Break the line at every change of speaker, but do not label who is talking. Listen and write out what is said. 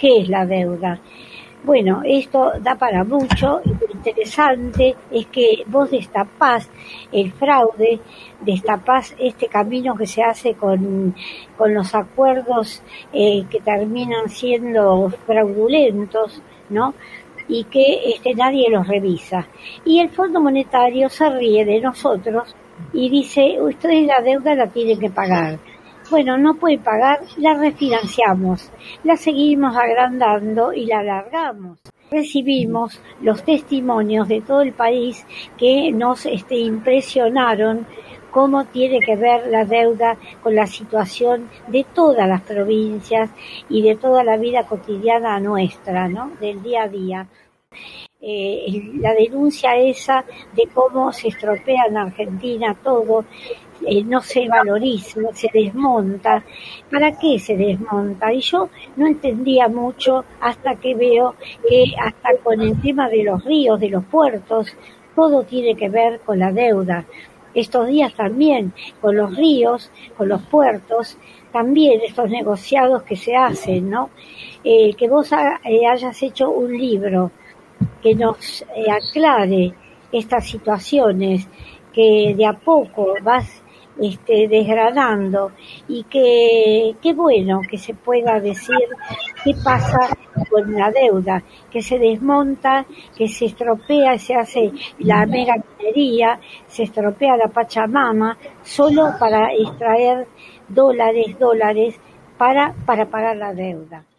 ¿Qué es la deuda? Bueno, esto da para mucho y lo interesante es que vos destapás el fraude, destapás este camino que se hace con los acuerdos que terminan siendo fraudulentos, ¿no? Y que nadie los revisa. Y el Fondo Monetario se ríe de nosotros y dice, ustedes la deuda la tienen que pagar. Bueno, no pueden pagar, la refinanciamos, la seguimos agrandando y la alargamos. Recibimos los testimonios de todo el país que nos impresionaron cómo tiene que ver la deuda con la situación de todas las provincias y de toda la vida cotidiana nuestra, ¿no? Del día a día. La denuncia esa de cómo se estropea en Argentina todo, no se valoriza, se desmonta. ¿Para qué se desmonta? Y yo no entendía mucho hasta que veo que hasta con el tema de los ríos, de los puertos, todo tiene que ver con la deuda. Estos días también, con los ríos, con los puertos, también estos negociados que se hacen, ¿no? Que vos hayas hecho un libro que nos aclare estas situaciones que de a poco vas desgranando y que qué bueno que se pueda decir qué pasa con la deuda, que se desmonta, que se estropea, se hace la mega minería, se estropea la Pachamama solo para extraer dólares para pagar la deuda.